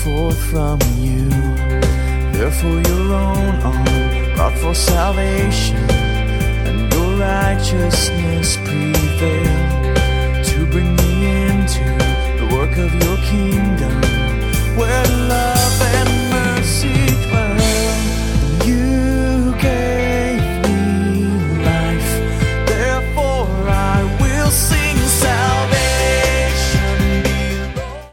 forth from you. Therefore your own arm brought forth salvation, and your righteousness prevailed to bring me into the work of your kingdom.